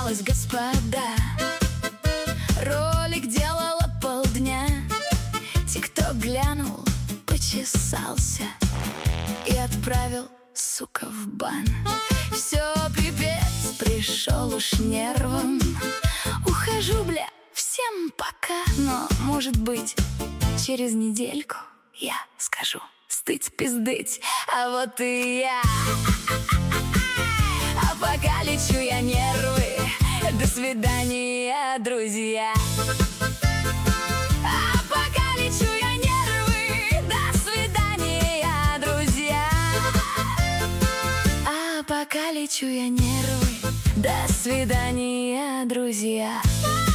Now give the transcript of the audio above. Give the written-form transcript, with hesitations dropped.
менялась, господа. Ролик делала полдня. ТикТок глянул, почесался и отправил, сука, в бан. Все, пипец, пришел уж нервом. Ухожу, бля, всем пока. Но, может быть, через недельку я скажу: стыть-пиздыть, а вот и я. А пока лечу я нервы. До свидания, друзья. А пока лечу я нервы. До свидания, друзья. А пока лечу я нервы. До свидания, друзья.